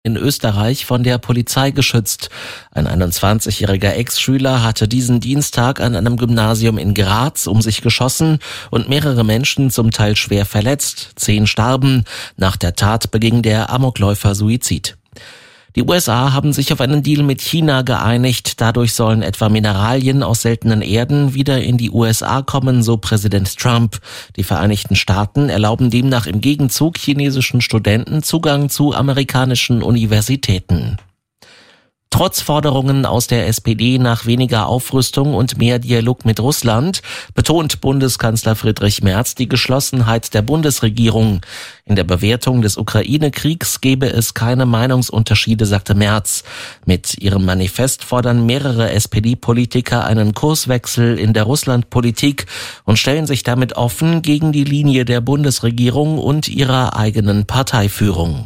in Österreich von der Polizei geschützt. Ein 21-jähriger Ex-Schüler hatte diesen Dienstag an einem Gymnasium in Graz um sich geschossen und mehrere Menschen zum Teil schwer verletzt. 10 starben. Nach der Tat beging der Amokläufer Suizid. Die USA haben sich auf einen Deal mit China geeinigt. Dadurch sollen etwa Mineralien aus seltenen Erden wieder in die USA kommen, so Präsident Trump. Die Vereinigten Staaten erlauben demnach im Gegenzug chinesischen Studenten Zugang zu amerikanischen Universitäten. Trotz Forderungen aus der SPD nach weniger Aufrüstung und mehr Dialog mit Russland betont Bundeskanzler Friedrich Merz die Geschlossenheit der Bundesregierung. In der Bewertung des Ukraine-Kriegs gebe es keine Meinungsunterschiede, sagte Merz. Mit ihrem Manifest fordern mehrere SPD-Politiker einen Kurswechsel in der Russlandpolitik und stellen sich damit offen gegen die Linie der Bundesregierung und ihrer eigenen Parteiführung.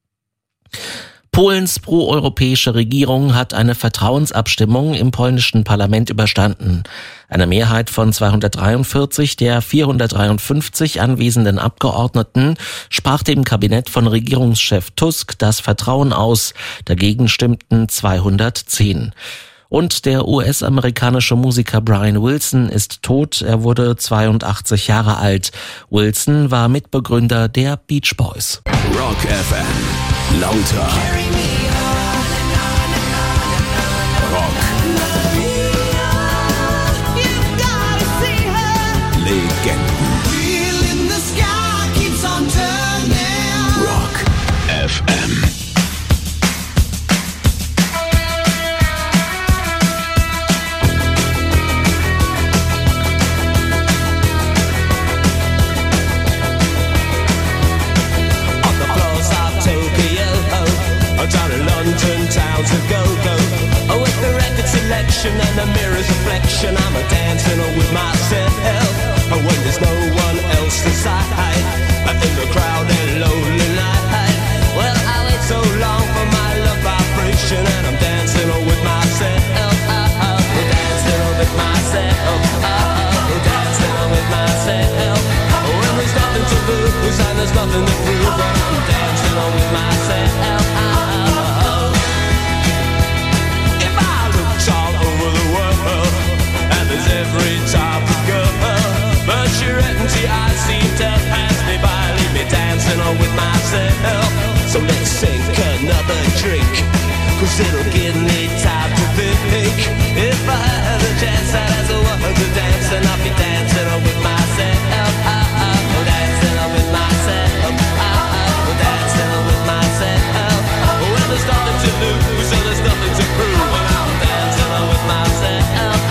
Polens proeuropäische Regierung hat eine Vertrauensabstimmung im polnischen Parlament überstanden. Eine Mehrheit von 243 der 453 anwesenden Abgeordneten sprach dem Kabinett von Regierungschef Tusk das Vertrauen aus. Dagegen stimmten 210. Und der US-amerikanische Musiker Brian Wilson ist tot. Er wurde 82 Jahre alt. Wilson war Mitbegründer der Beach Boys. Rock FM. Lauter. Rock. Legenden. Rock FM. Down in London town to go. Oh, with the record selection and the mirror's reflection, I'm a dancing with myself. Oh, when there's no one else inside, in the crowded lonely night. Well, I wait so long for my love vibration, and I'm dancing with myself. Dancing with myself. Dancing with myself. When there's nothing to lose and there's nothing to prove, I'm dancing with myself. Every type of girl, but you're empty, I seem to pass me by. Leave me dancing on with myself. So let's sink another drink, cause it'll give me time to think. If I had a chance, I'd ask a woman to dance, and I'll be dancing on with myself. Dancing on with myself. Dancing on with myself. When there's nothing to lose, and there's nothing to prove, and I'm dancing on with myself.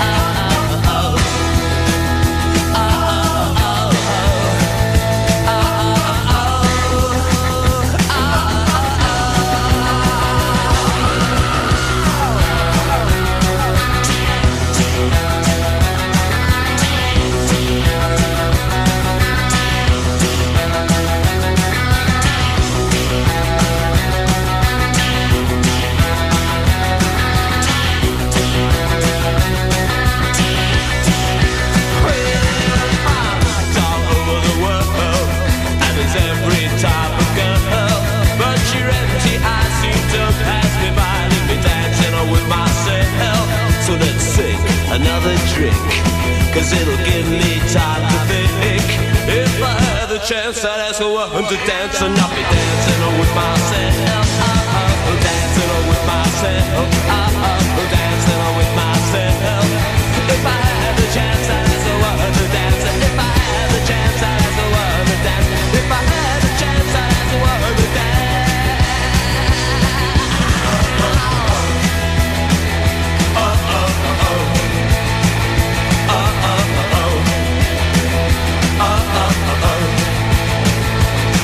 Another drink, cause it'll give me time to think. If I had the chance, I'd ask a woman to dance, and I'll be dancing with myself. Dancing with myself. Dancing with myself. If I had the chance, I'd ask a woman to dance. If I had the chance, I'd ask a woman to dance. If I had the chance, I'd ask a woman to dance.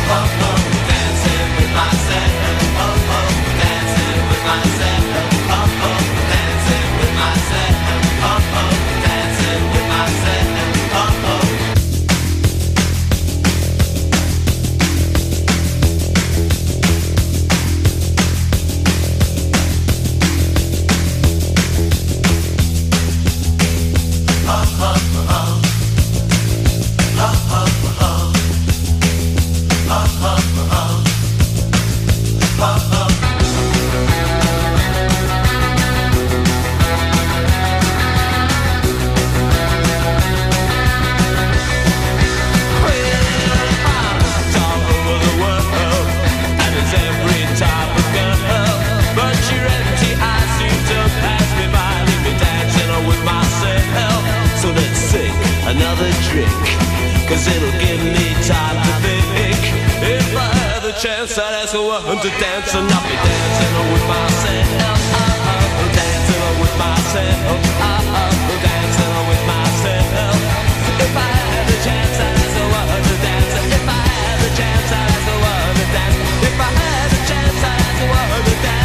Dancing with myself. another drink, 'cause it'll give me time to think. If I had the chance, I'd ask a woman to dance, and I'll be dancing with myself. Dancing with myself. Dancing with myself. If I had the chance, I'd ask a woman to dance. If I had the chance, I'd ask a woman to dance. If I had the chance, I'd ask a woman to dance.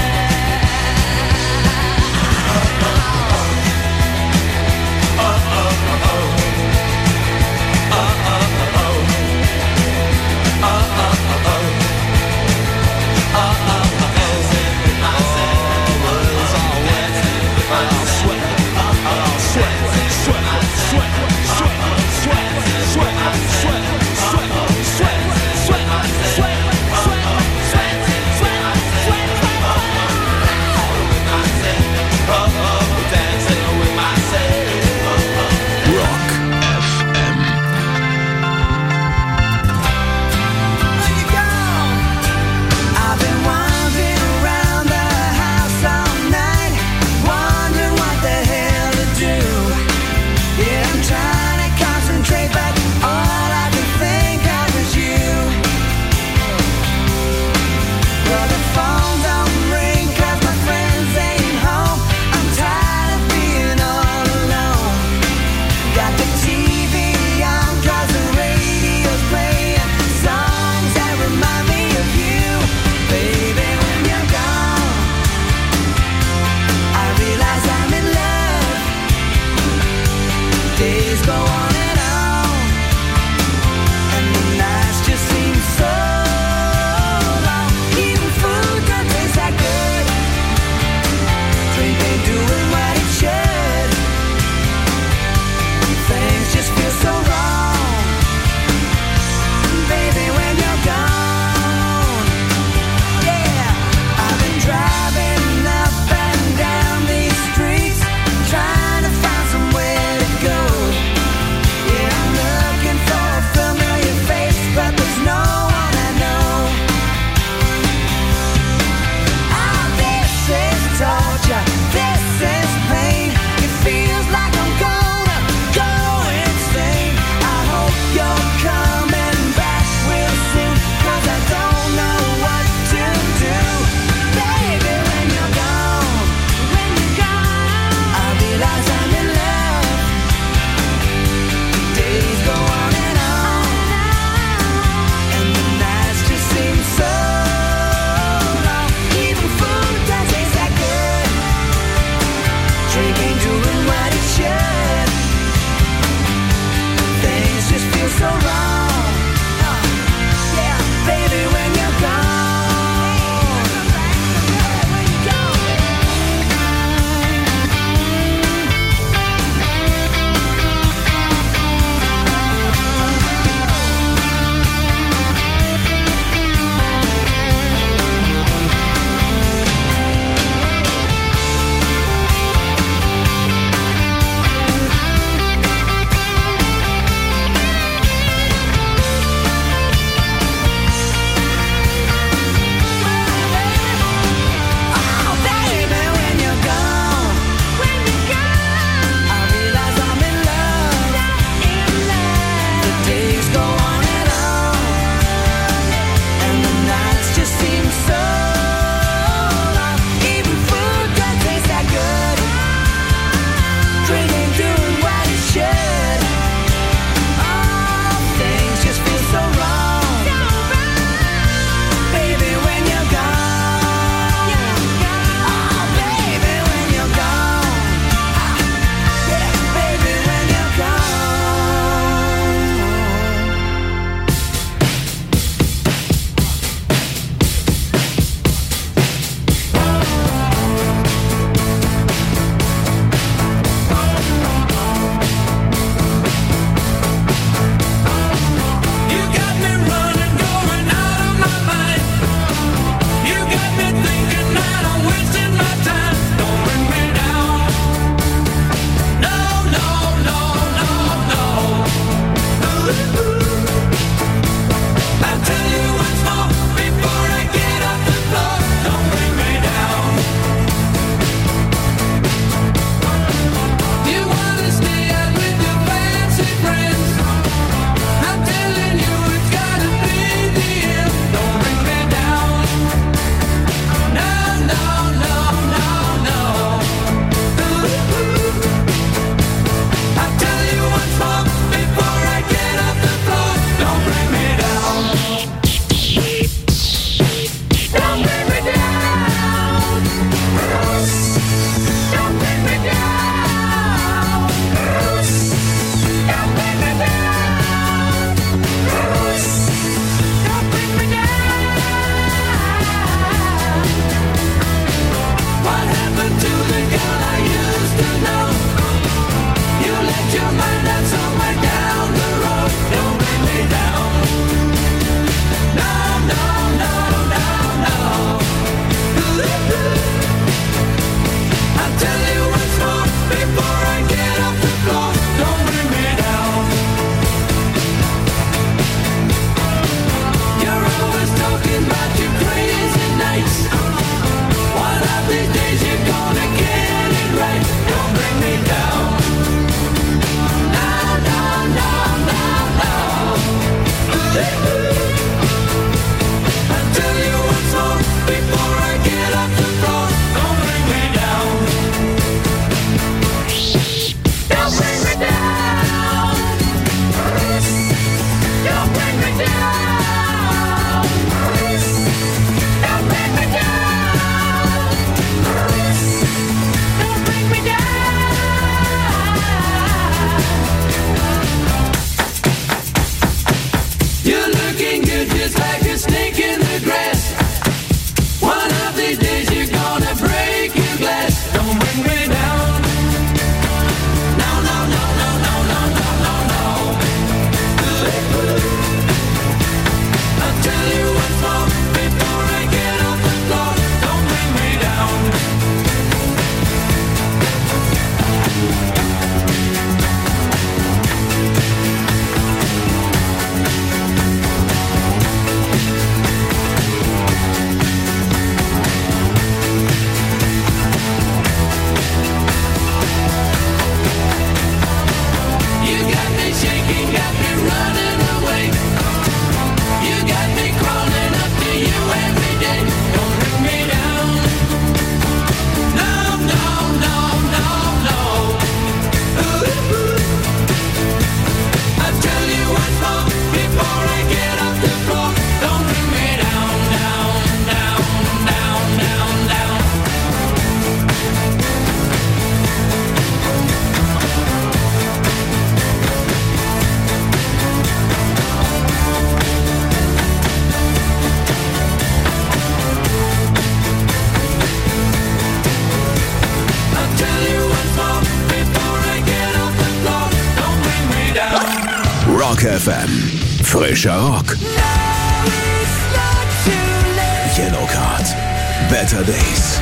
Rock FM. Frischer Rock. Yellowcard. Better Days.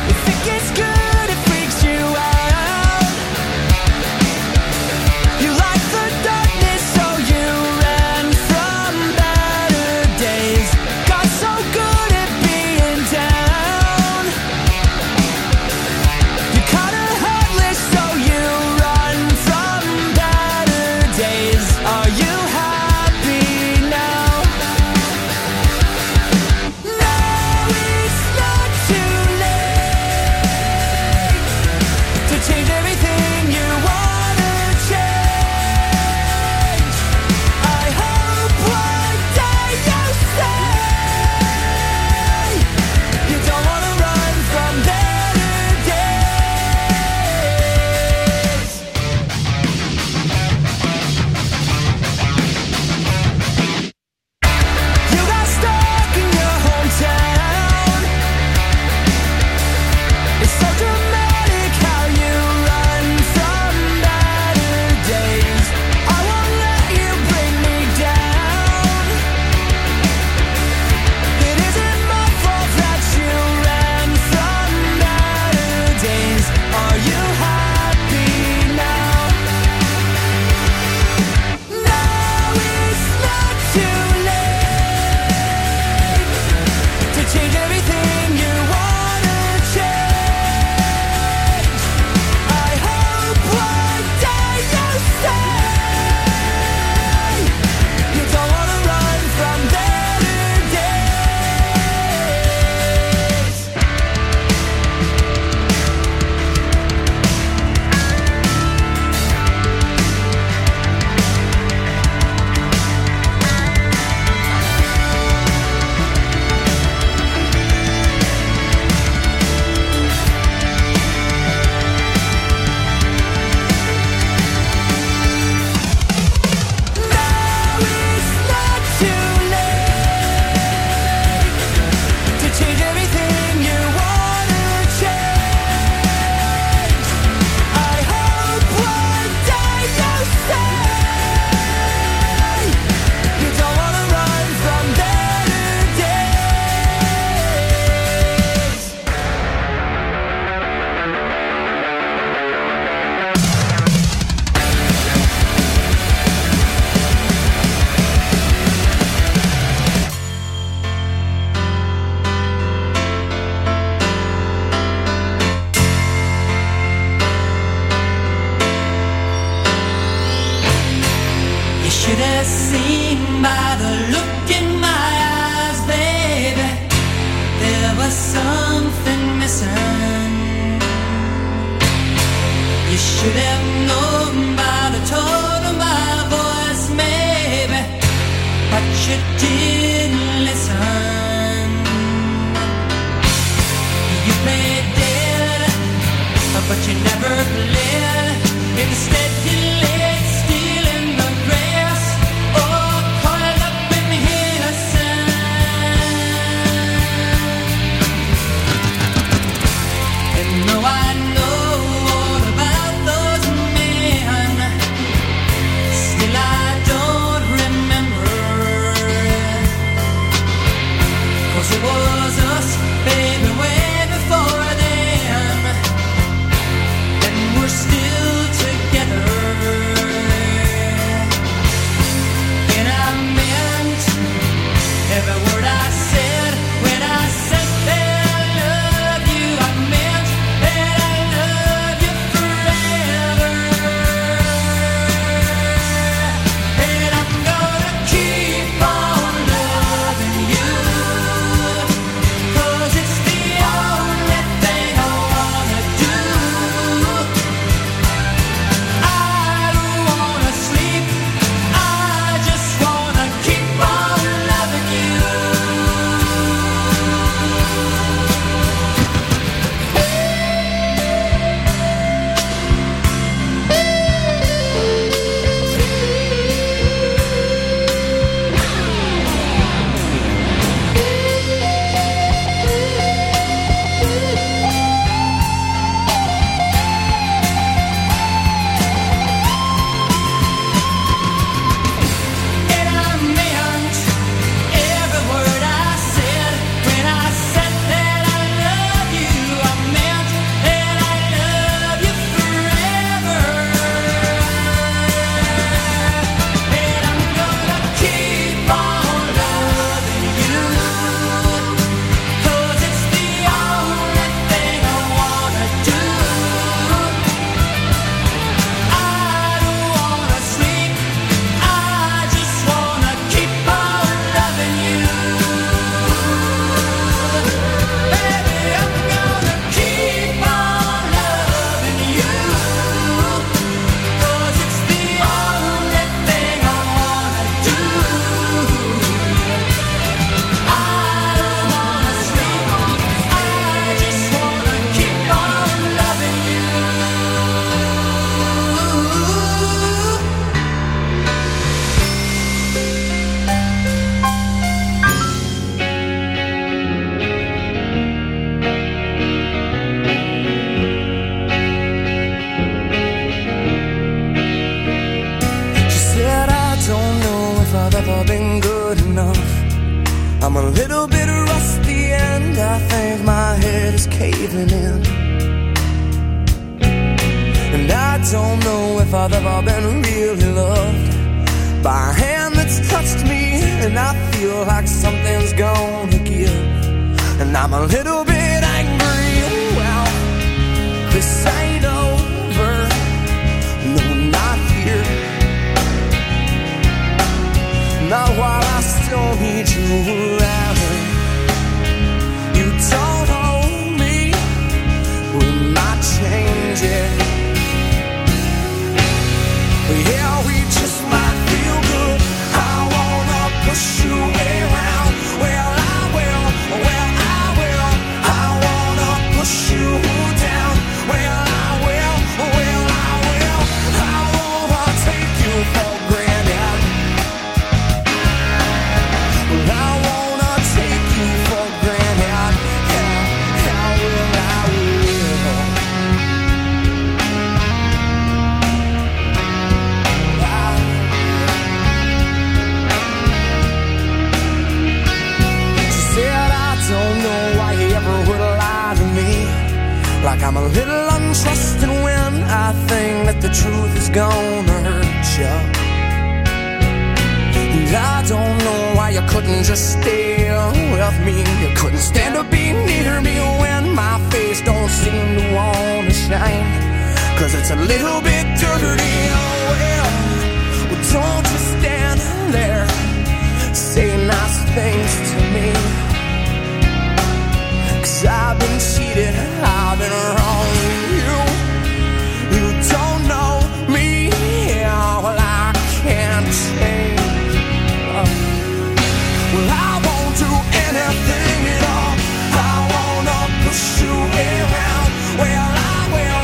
Still together. never been good enough. I'm a little bit rusty and I think my head is caving in. And I don't know if I've ever been really loved by a hand that's touched me, and I feel like something's gonna give. And I'm a little bit angry, well, this ain't over, no, not here. Not while I still need you around. You don't own me, we might change it. Yeah, we just might feel good. I wanna push you around. Well, I will. I wanna push you down. Well, I will. I wanna take you for granted. Well, I wanna take you for granted. I will. Don't know why he ever would lie to me. Like I'm a little untrusting when I think that the truth is gonna hurt you. And I don't know why you couldn't just stay with me. You couldn't stand to be near me when my face don't seem to wanna shine. Cause it's a little bit dirty, oh well. Well, don't just stand there, say nice things to me. I've been cheated, I've been wrong. You don't know me, well, I can't change. Well, I won't do anything at all. I wanna push you around. Well, I will.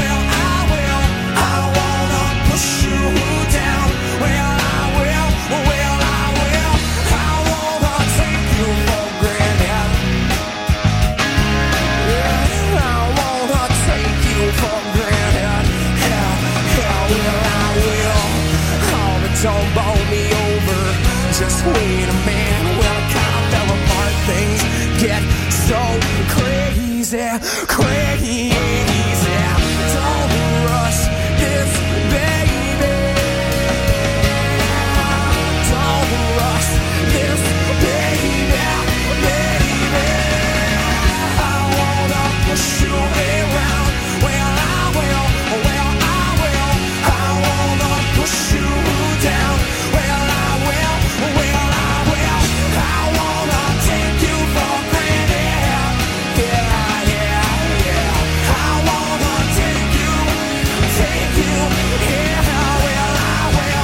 I wanna push you down. Well, I will. I wanna take you for granted. For granted, I will. Oh, but don't bowl me over. Just wait a minute. Well, I kind of fell apart. Things get so crazy. Don't rush this, baby. Don't rush this, baby. I wanna push you around. Well, I will. I wanna push you down. Well, I will. I wanna take you for granted. Yeah. I wanna take you. Yeah, well, I will.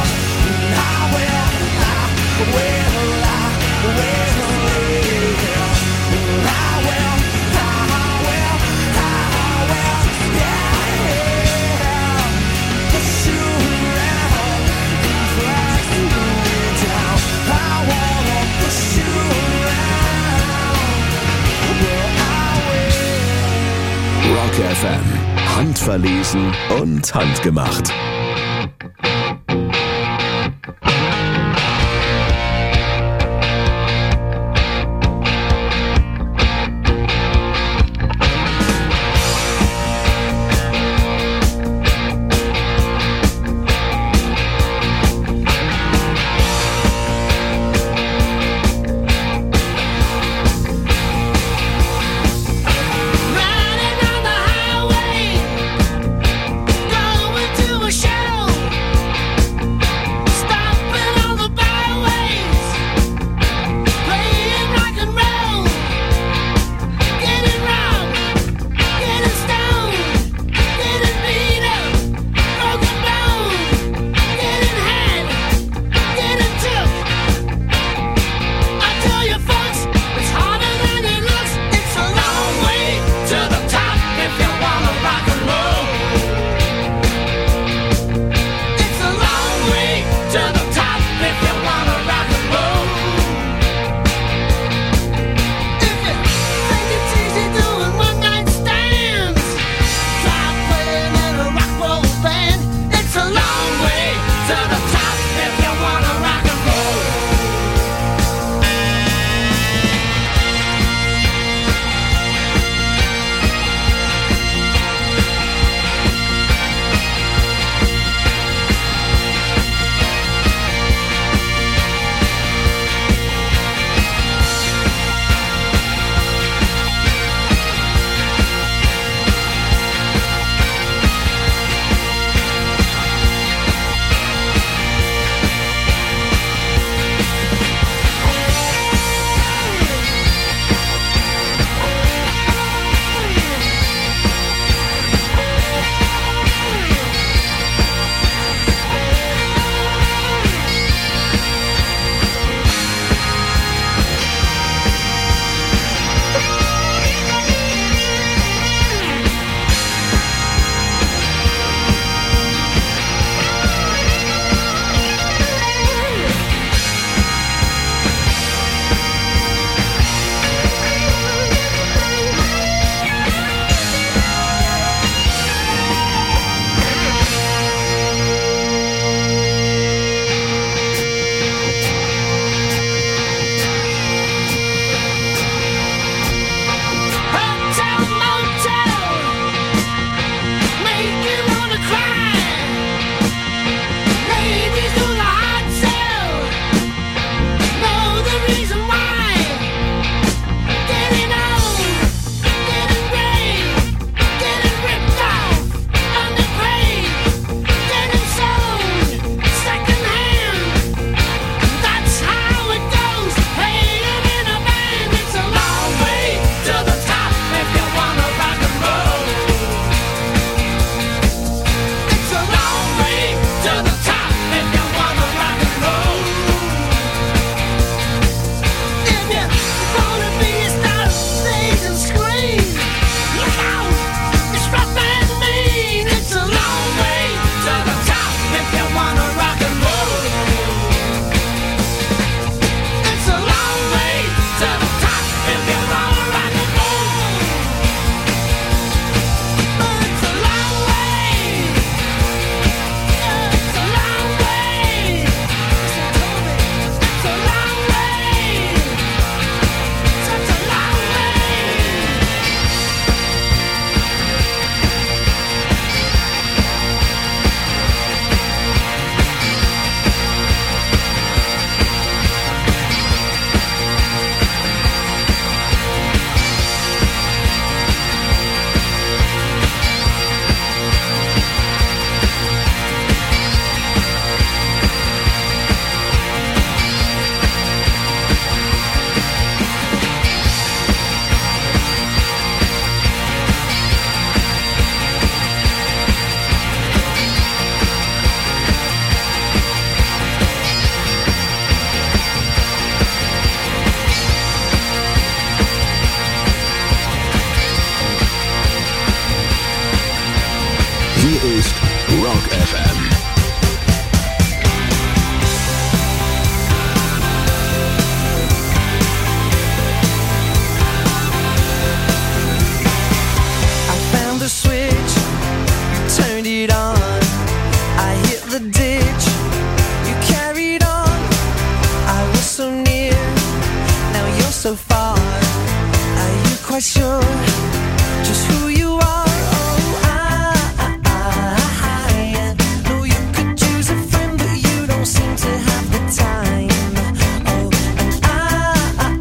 Rock FM. Handverlesen und handgemacht. Riding on the highway, going to a show. quite sure just who you are. Oh, I know you could use a friend, but you don't seem to have the time. Oh, and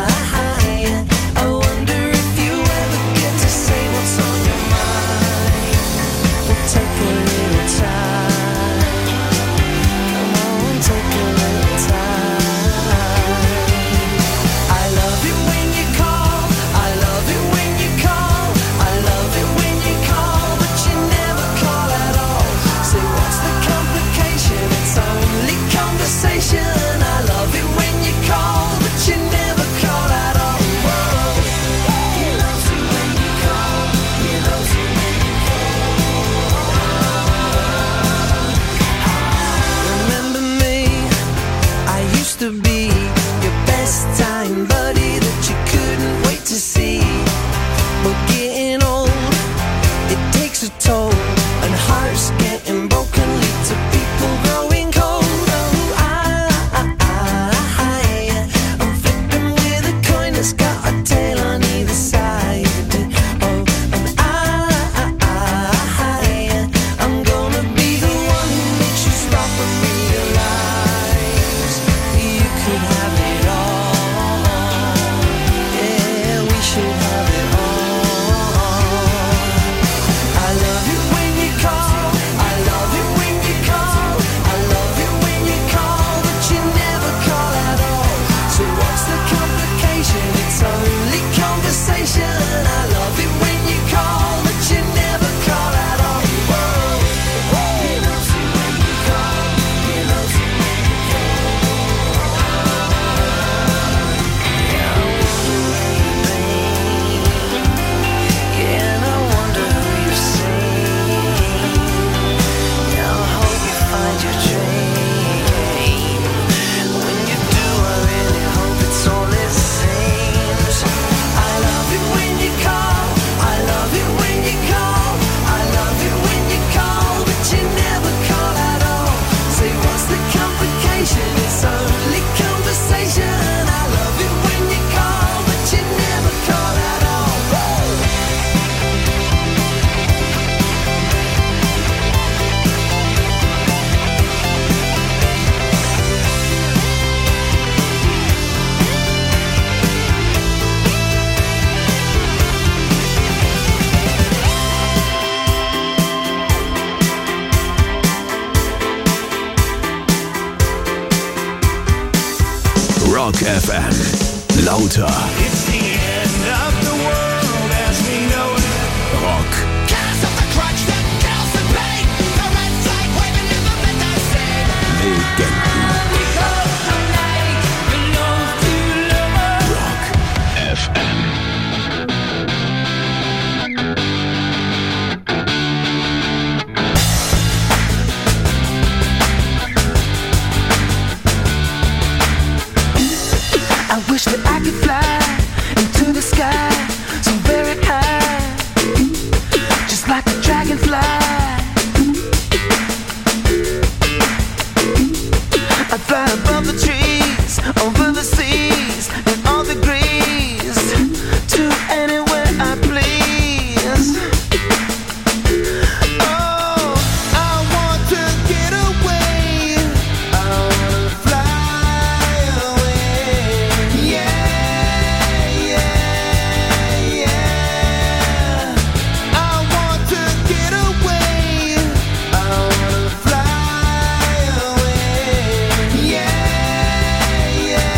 I wonder if you ever get to say what's on your mind. We'll take a little time. Come on, take a little time. I love it when you call. I love it when you call. I love it when you call, but you never call at all. Say, what's the complication? It's only conversation. I love it when you call, but you never call at all. Whoa. He loves you when you call. He loves you when you call. Remember me? I used to be your best time buddy that you couldn't wait to see. But getting old, it takes a toll, and hearts getting broken lead to people growing cold. Oh, I'm flipping with a coin that's got a tail on either side. Oh, and I'm gonna be the one who makes you stop and realize you could have it all. Yeah, we should have it all. I love it when you call. I love it when you call. I love it when you call, but you never call at all. So what's the complication? It's only conversation. I love it when you call, but you never call at all. Whoa. He loves you when you call. He loves you when you yeah, and I wonder who you've seen. Yeah, I hope you find your dream. When you do, I really hope it's all it seems. I love it when you call. I love it when you call. I love it when you call, but you never call at all. Say, what's the complication? It's only conversation. I love it when you call, but you never call at all. Rock FM. Lauter. It's the end of the world as we know it. Rock. Cast off the crutch that kills the pain. The red flag waving never meant to say. Legenden. Because tonight belongs to lovers. Rock FM. I wish that I could fly into the sky so very high, just like a dragonfly. I'd fly above the trees, over the seas, in all degrees, to anywhere I please. Oh, I want to get away. I wanna fly away. Yeah, yeah, yeah. I want to get away. I wanna fly away. Yeah, yeah.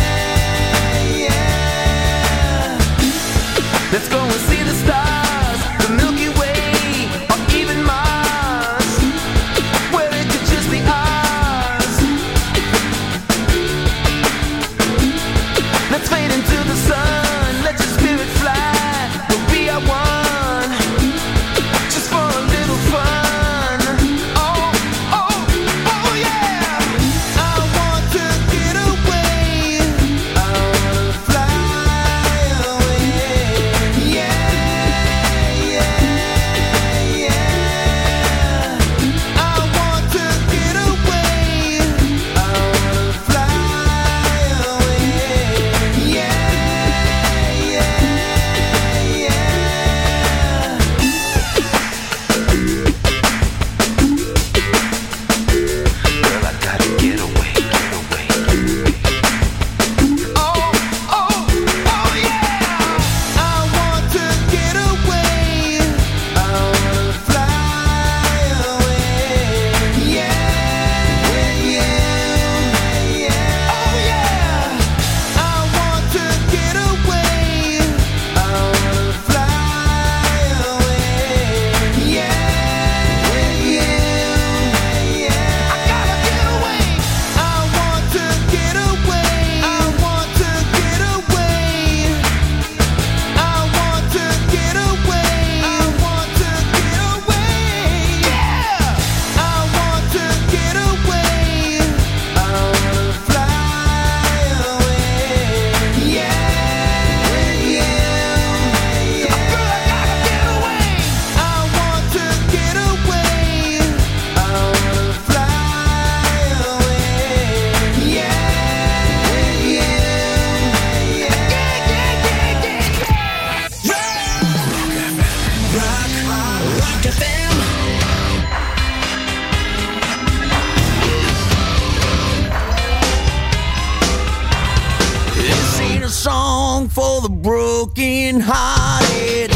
song for the broken-hearted.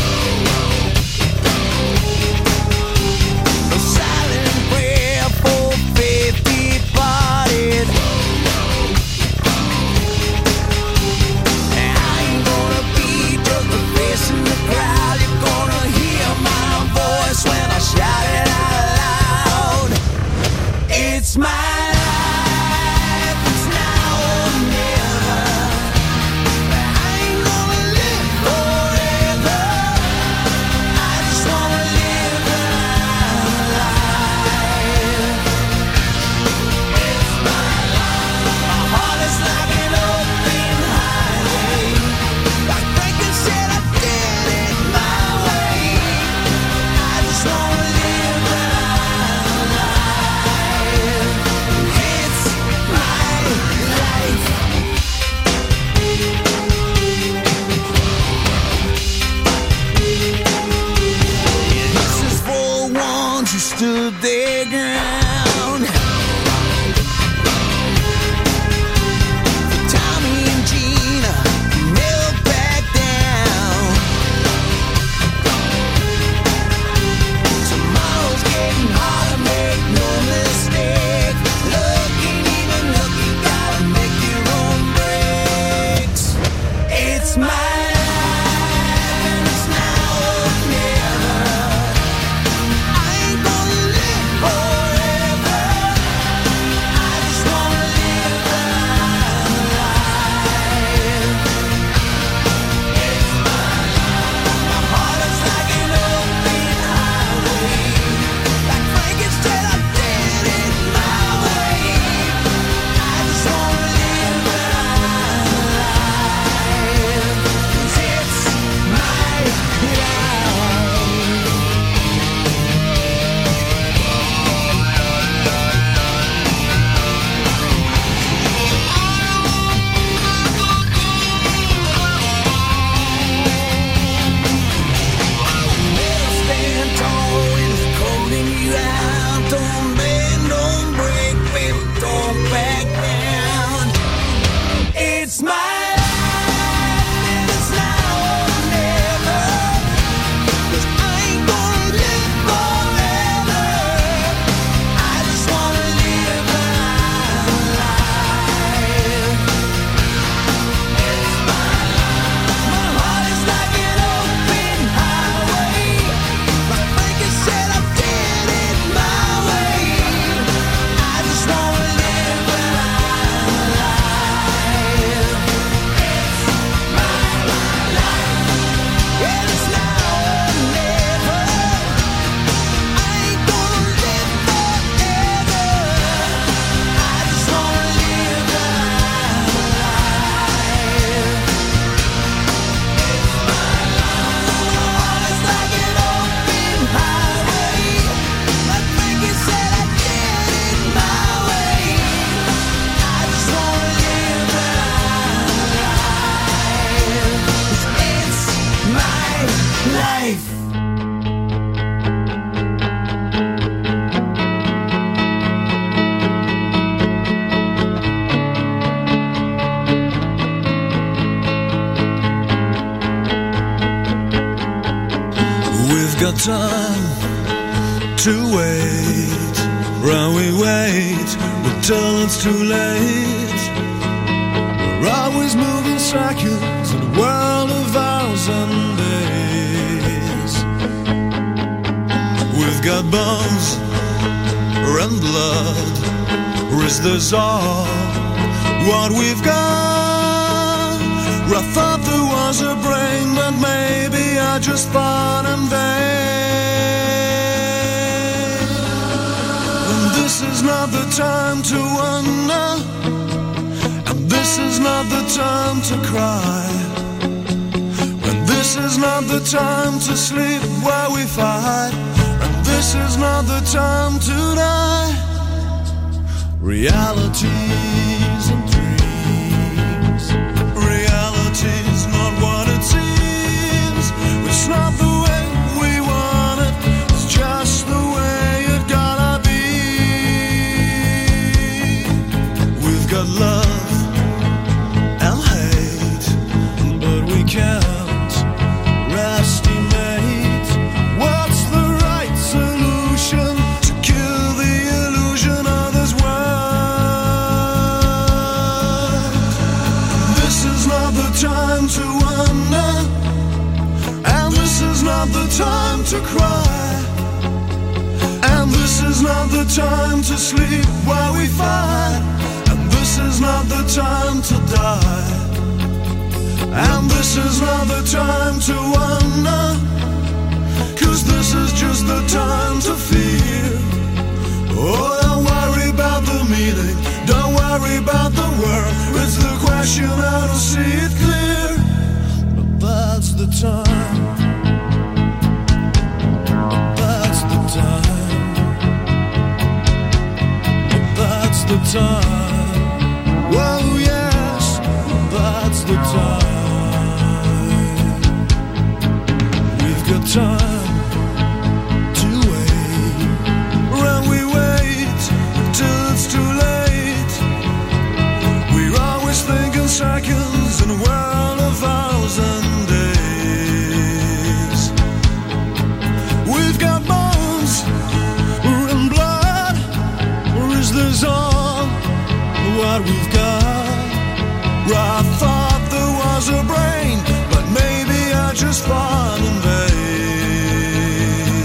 A silent prayer for faith departed. And I ain't gonna be just a face in the crowd. You're gonna hear my voice when I shout it out loud. It's my life, it's now or never. I ain't gonna live forever. I just wanna live my life. It's my life. My heart is like an open highway. Like Franklin said, I did it my way. I just wanna live my life. It's my life. This is for ones who stood their ground. For Tommy and Gina, who never backed down. Tomorrow's getting harder, make no mistake. Looking, even looking, gotta make your own breaks. It's my life, and it's now or never. I ain't gonna live forever. I just wanna live my life. It's my life. My heart is like an open highway. Like Frankenstein, I did it my way. I just wanna live my life. 'Cause it's my stand tall when it's calling you out. Don't bend, don't break, baby, don't back down. It's my life, and it's now or never. 'Cause I ain't gonna live forever. I just wanna live my life. It's my life. My heart is like an open highway. Like Frankie said, I did it my way. I just wanna live my life. It's my life. And it's now or never. I ain't gonna live forever. I just wanna live my life. My heart is like an open highway. Like Frankie said, I did it my way. I just wanna live my life. It's my life. We've got time to wait. While we wait, we're till it's too late. We're always moving circuits in a world of hours and days. We've got bones and blood. Or is this all what we've got? I thought there was a brain, but maybe I just fought in vain. And this is not the time to wonder, and this is not the time to cry, and this is not the time to sleep while we fight, and this is not the time to die. Realities and dreams. Reality's not what it seems. It's not the way we want it. It's just the way it gotta be. We've got love and hate, but time to cry, and this is not the time to sleep while we fight, and this is not the time to die, and this is not the time to wonder, 'cause this is just the time to feel. Oh, don't worry about the meaning, don't worry about the word, it's the question how to see it clear. But that's the time, that's the time, that's the time. Oh yes, that's the time. We've got time to wait, and we wait till it's too late. We're always thinking seconds in a world of hours and days. We've got bones and blood, or is this all what we've got? I thought there was a brain, but maybe I just fought in vain.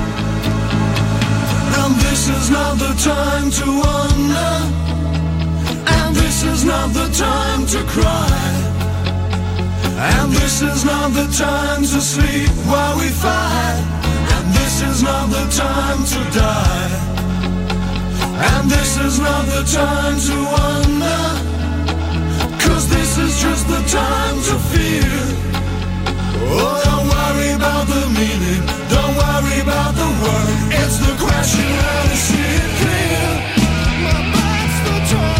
And this is not the time to wonder, and this is not the time to cry, and this is not the time to sleep while we fight, and this is not the time to die, and this is not the time to wonder, 'cause this is just the time to feel. Oh, don't worry about the meaning, don't worry about the word, it's the question how to see it clear. But that's the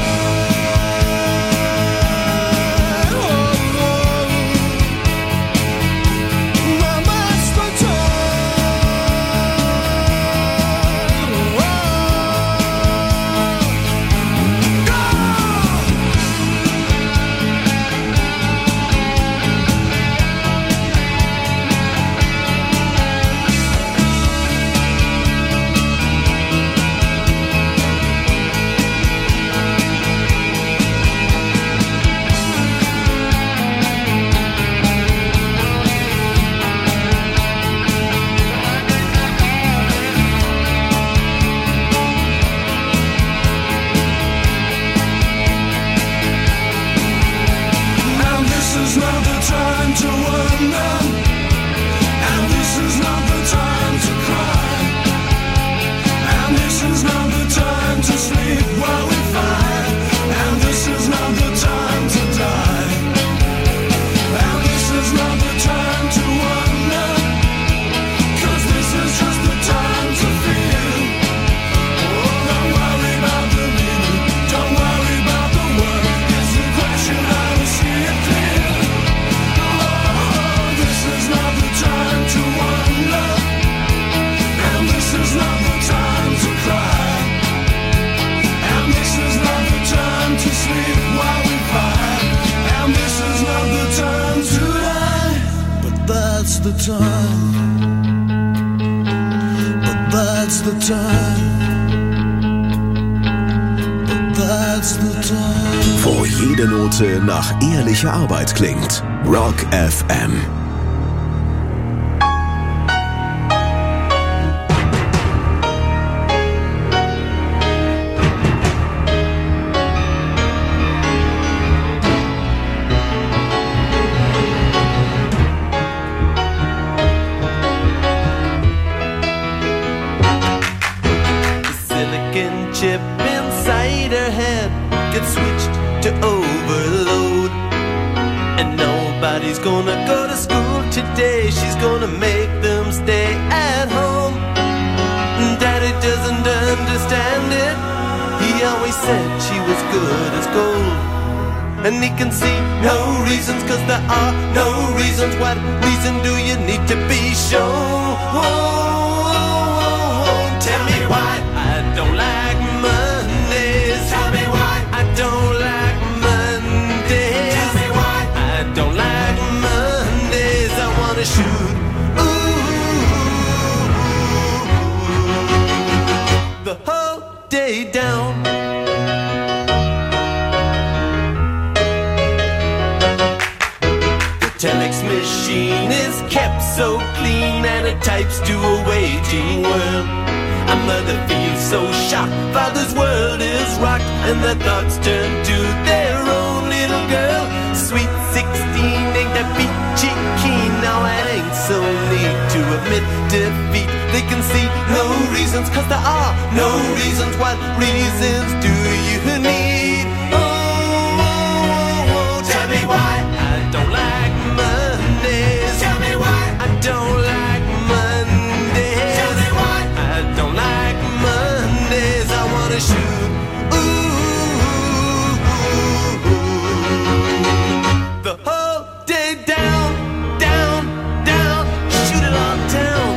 time. Oh, oh. But that's the time. Oh, go! And this is not the time to wonder, and this is not the time to cry, and this is not the time to sleep while we fight, and this is not the time to die, and this is not the time to wonder, 'cause this is just the time to feel. Oh, don't worry about the meaning, don't worry about the word, it's the question how to see it clear. Oh, this is not the time to wonder, and this is not the time to cry, and this is not the time to sleep while we fight, and this is not the time to die. But that's the time, but that's the time, but that's the time. Wo jede Note nach ehrlicher Arbeit klingt. Rock FM. The silicon chip inside her head gets switched to overload, and nobody's gonna go to school today. She's gonna make them stay at home. Daddy doesn't understand it. He always said she was good as gold, and he can see no reasons, 'cause there are no reasons. What reason do you need to be shown? Tell me why I don't like Mondays. Tell me why I don't like Mondays. Tell me why I don't like Mondays. I wanna shoot. The whole day down. The telex machine is kept so clean and it types to a waging world. A mother feels so shocked, father's world is rocked, and their thoughts turn to their own little girl. Sweet 16 ain't that peachy keen, now it ain't so neat to admit defeat. They can see no reasons, cause there are no reasons. What reasons do you need? Oh, tell me why I don't like Mondays. Tell me why I don't like Mondays. Tell me why I don't like Mondays. I wanna shoot. The whole day down, down, down, shoot it all down.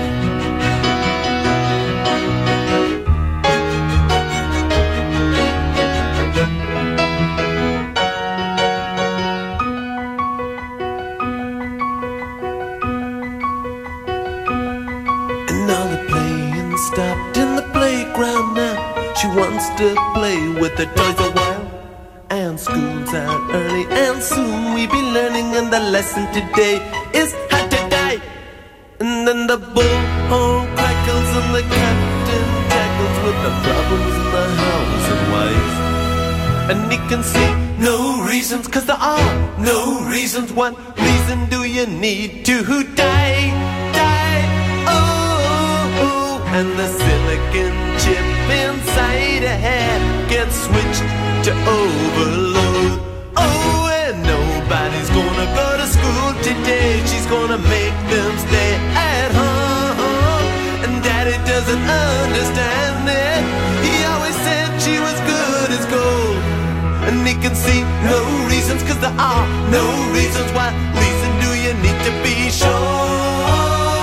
And all the playing stopped in the playground now. She wants to play with the toys a while. And school's out early, and soon we be learning. And the lesson today is how to die. And then the bullhorn crackles and the captain tackles with the problems in the house and wife. And he can see no reasons, cause there are no reasons. What reason do you need to die? Die, oh. And the silicon chip inside her head gets switched to overload. Oh, and nobody's gonna go to school today. She's gonna make them stay at home. And daddy doesn't understand it. He always said she was good as gold. And he can see no reasons, cause there are no reasons. What reason do you need to be sure?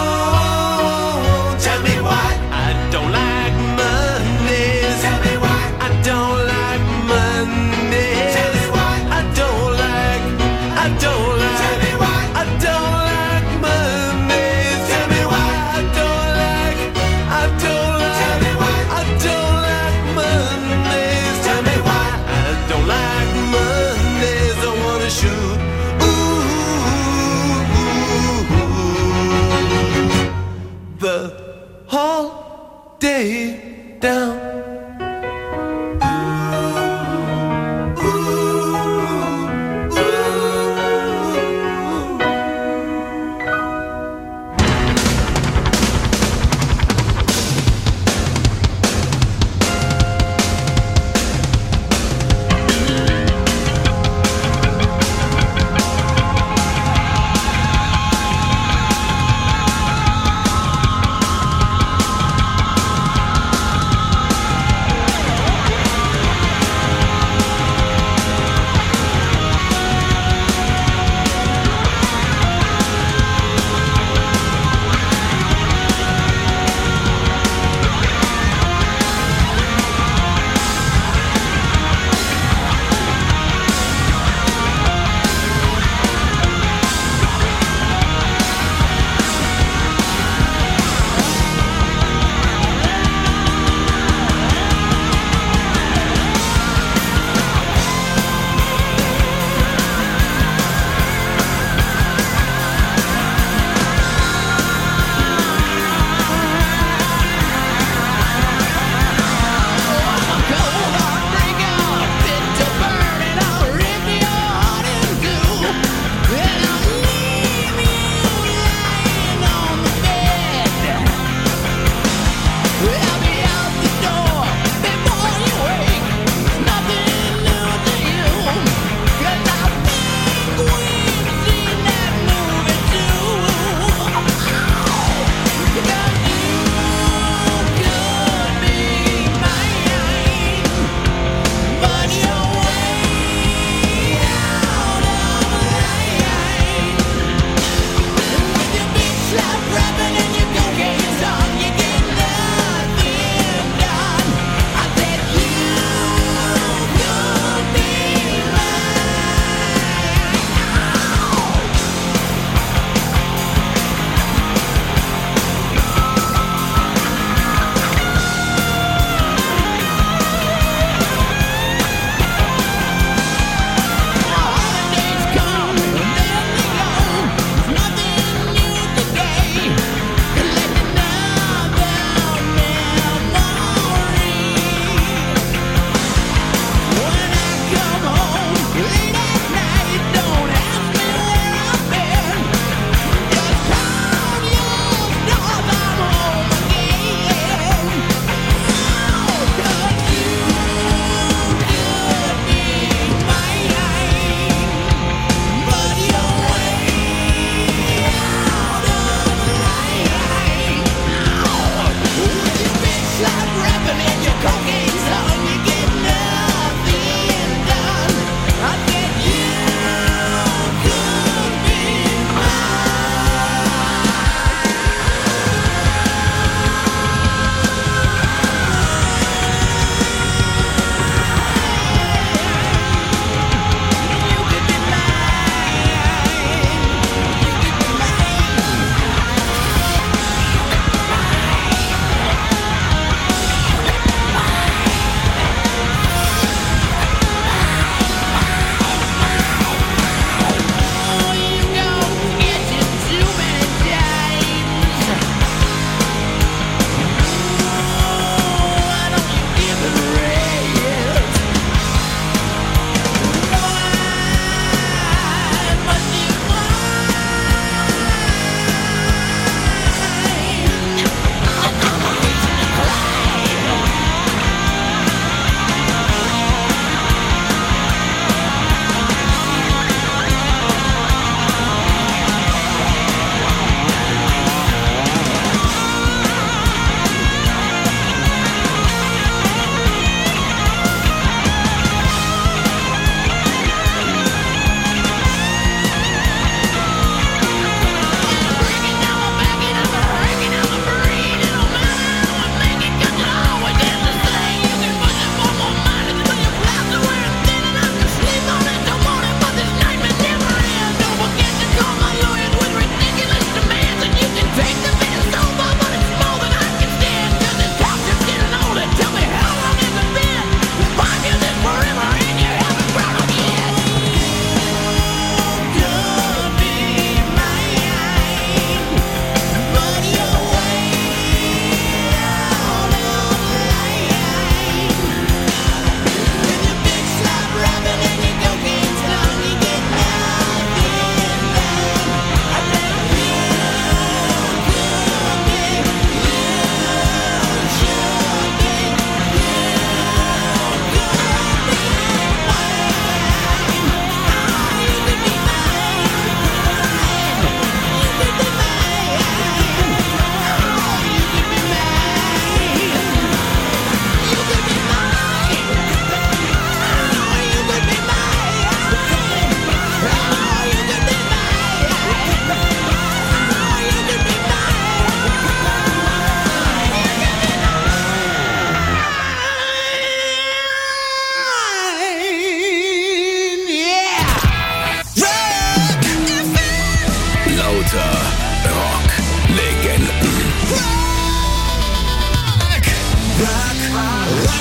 Tell me why I don't like Mondays. Tell me why I don't like Mondays. Tell me why I don't like Tell me why I don't like Mondays. Tell me why I don't like Tell me why I don't like Mondays. Tell me why I don't like Mondays. I wanna shoot.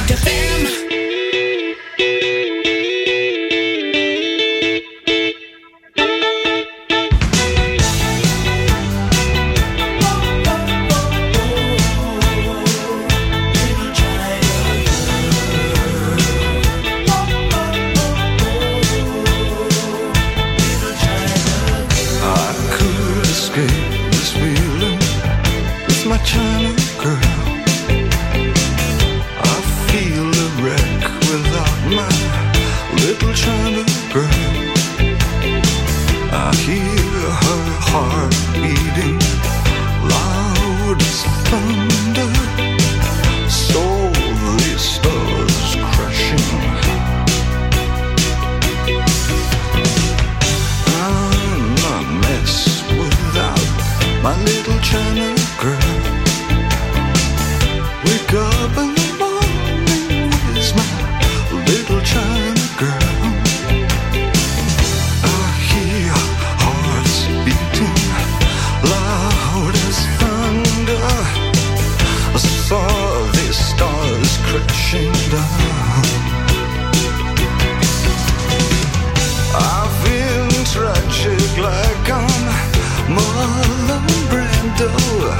Rock FM. China girl, I feel a wreck without my little China girl. I hear her heart beating loud as thunder, slowly stars crashing. I'm a mess without my little China girl. Wake up in the morning, where's my little China girl? I hear hearts beating loud as thunder. I saw the stars crashing down. I've been tragic like I'm Marlon Brando.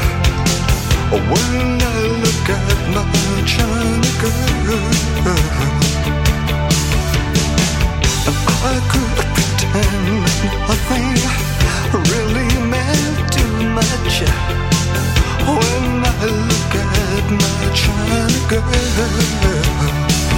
When I look at my China girl, I could pretend nothing really meant too much. When I look at my China girl,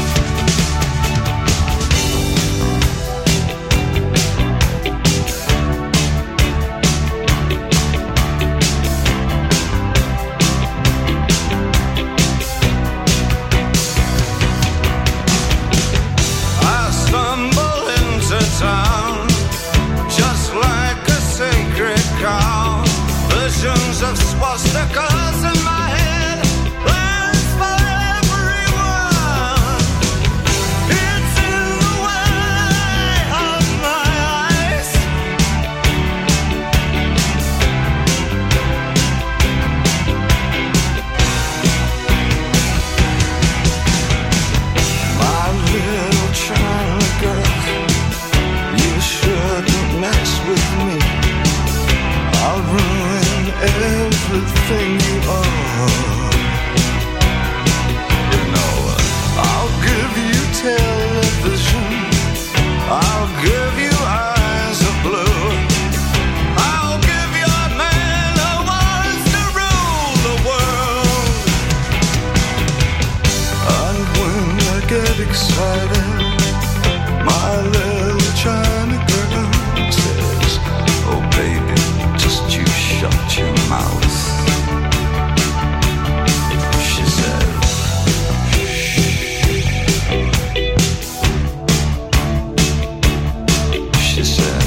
visions of swastikas in my head, plans for everyone. It's in the way of my eyes. My little China girl, you shouldn't mess with me. I'll ruin everything you are. You know, I'll give you television, I'll give you eyes of blue, I'll give you a man who wants to rule the world. And when I get excited, my little China girl says, oh baby, just you shut your mouth. She said, she said,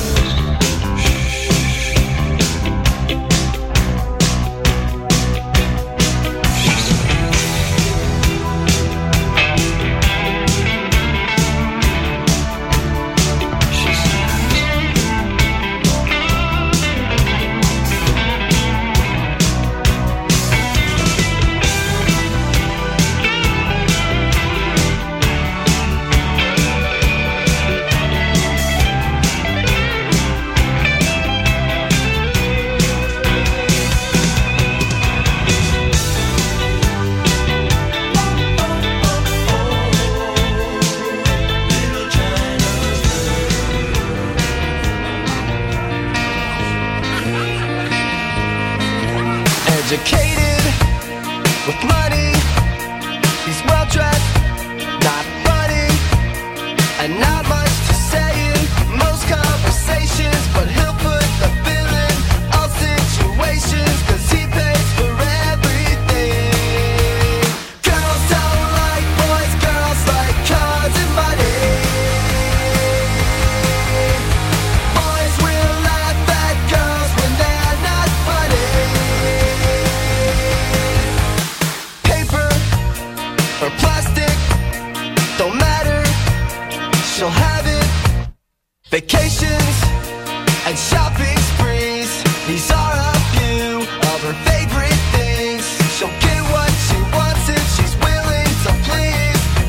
educated with money, he's well dressed, not funny, and not much to say in most conversations, but he'll put the bill in all situations, cause he pays for everything. Girls don't like boys, girls like cars and money. Boys will laugh at girls when they're not funny. Paper or plastic, don't matter, she'll have it. Vacations and shopping sprees, these are a few of her favorite things. She'll get what she wants if she's willing to please.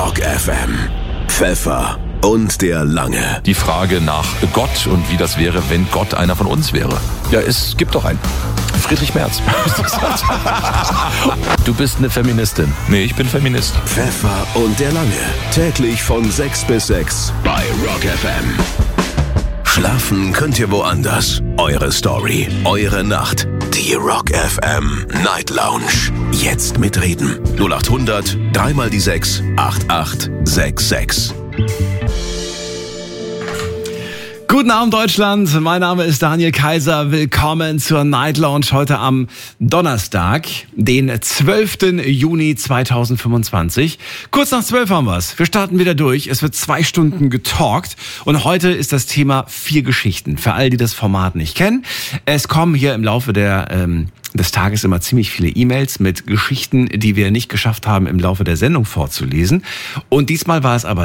Rock FM. Pfeffer und der Lange. Die Frage nach Gott und wie das wäre, wenn Gott einer von uns wäre. Ja, es gibt doch einen. Friedrich Merz. Du bist eine Feministin. Nee, ich bin Feminist. Pfeffer und der Lange. Täglich von 6 bis 6 bei Rock FM. Schlafen könnt ihr woanders. Eure Story, eure Nacht. Die Rock FM Night Lounge. Jetzt mitreden. 0800 3 die 6 8866. Guten Abend Deutschland, mein Name ist Daniel Kaiser. Willkommen zur Night Lounge heute am Donnerstag, den 12. Juni 2025. Kurz nach 12 haben wir's. Wir starten wieder durch. Es wird 2 Stunden getalkt und heute ist das Thema 4 Geschichten. Für all die das Format nicht kennen. Es kommen hier im Laufe des Tages immer ziemlich viele E-Mails mit Geschichten, die wir nicht geschafft haben, im Laufe der Sendung vorzulesen. Und diesmal war es aber